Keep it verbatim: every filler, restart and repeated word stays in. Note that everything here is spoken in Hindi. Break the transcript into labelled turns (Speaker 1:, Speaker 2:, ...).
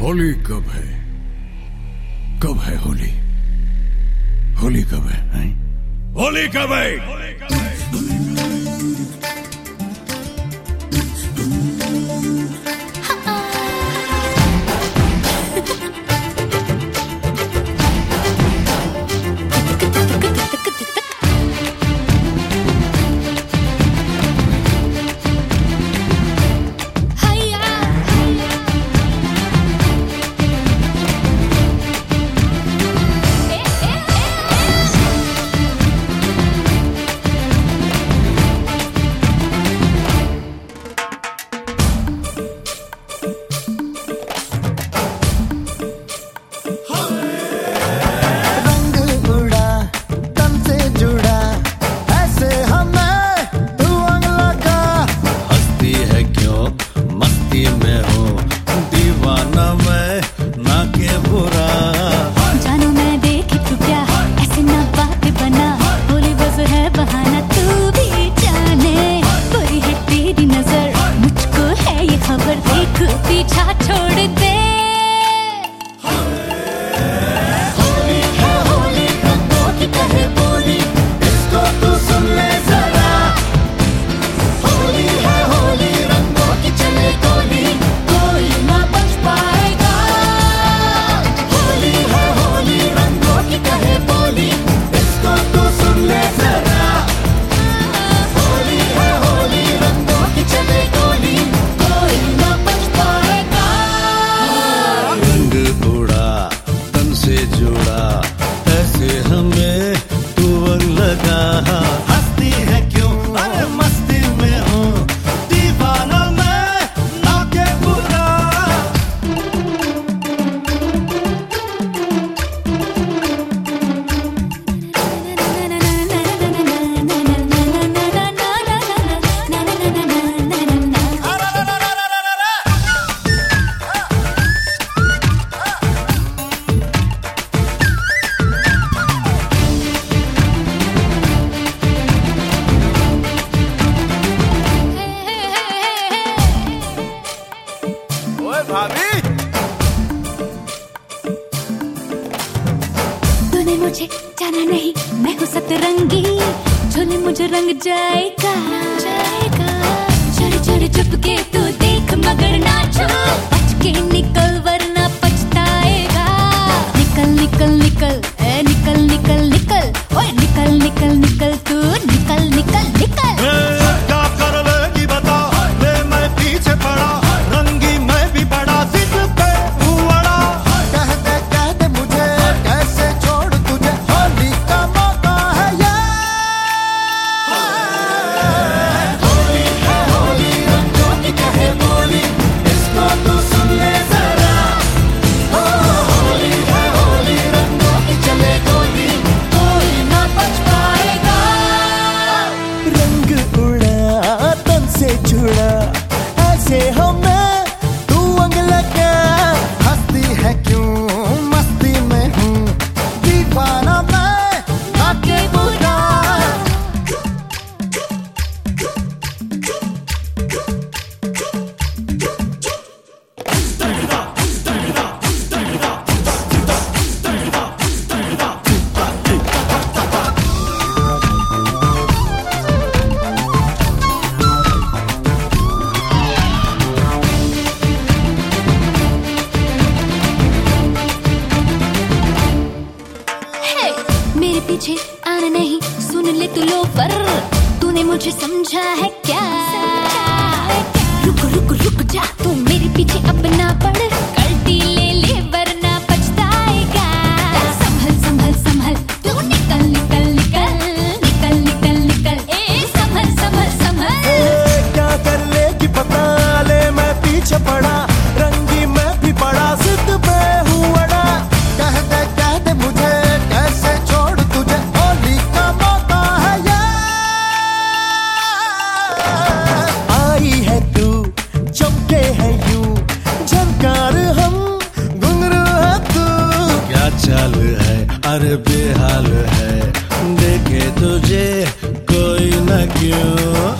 Speaker 1: होली कब है? कब है होली? होली कब है, है? होली कब है? होली कब है?
Speaker 2: पीछा छोड़ दे। होली है होली रंगों की कहे बोली, इसको तू सुन ले जरा। होली है होली रंगों की चले गोली, कोई ना बच पाएगा। होली है होली रंगों की कहे बोली, इसको तू सुन ले जरा। होली है होली रंगों की चले गोली, कोई ना बच पाएगा।
Speaker 3: रंग उड़ा तन से जुड़ा, ऐसे हमें तू लगा। हंसती है क्यों? अरे मस्ती में हूँ, दीवाना मैं ना के बुरा। भाभी,
Speaker 2: तूने मुझे जाना नहीं, मैं हूँ सतरंगी, झोले मुझे रंग जाएगा जाएगा। चोरी चोरी चुपके तू देख मगर नाचो, बच के निकल वरना पछताएगा। निकल निकल निकल ए निकल निकल निकल, ओए निकल निकल निकल तू निकल निकल निकल।
Speaker 3: क्या कर लेगी बता, ले मैं पीछे पड़ा, रंगी मैं भी बड़ा, जिद पे हुआ।
Speaker 4: कह दे कह दे मुझे, कैसे छोड़ तुझे, होली का मौका है ये।
Speaker 2: होली है होली रंगों की कहे बोली, इसको तू सुन ले जरा। हो होली है होली रंगों की चले गोली, कोई ना बच पाएगा।
Speaker 4: रंग उड़ा तन से जुड़ा, ऐसे हमें तू अंग लगा। हंसती है क्यों? मस्ती में हूँ, दीवाना मैं ना के बुरा।
Speaker 2: हे, मेरे पीछे आना नहीं, सुन ले तू लोफर, तूने मुझे समझा है क्या? रुक रुक रुक जा, तू मेरे पीछे अब ना पड़, गलती ले ले वरना पछताएगा। संभल संभल संभल तू निकल निकल निकल निकल निकल निकल, ए संभल संभल संभल।
Speaker 4: ए, क्या कर लेगी पता, ले मैं पीछे पड़ा, रंगी मैं भी पड़ा, जिद पे हुआ। कह दे कह दे मुझे, कैसे छोड़ तुझे, होली का मौका है ये। आई है तू, चमके है यूं, झनकार हम, घुंघरू है तू।
Speaker 3: क्या चाल है, अरे बेहाल है, देखे तुझे कोई न क्यों।